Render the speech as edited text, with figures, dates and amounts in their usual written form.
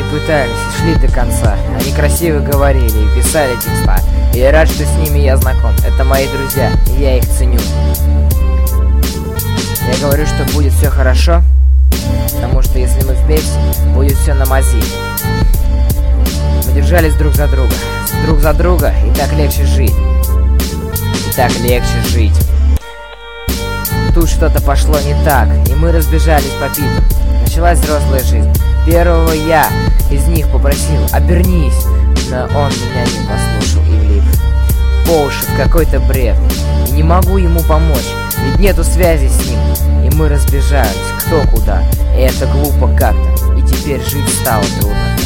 пытались и шли до конца. Они красиво говорили и писали текста. И я рад, что с ними я знаком. Это мои друзья, и я их ценю. Я говорю, что будет все хорошо, потому что если мы вместе, будет все на мази. Мы держались друг за друга, и так легче жить. Тут что-то пошло не так, и мы разбежались по битам. Началась взрослая жизнь. Первого я из них попросил: обернись, но он меня не послушал и влип по уши в какой-то бред. И не могу ему помочь, ведь нету связи с ним. И мы разбежались кто куда, и это глупо как-то, и теперь жить стало трудно.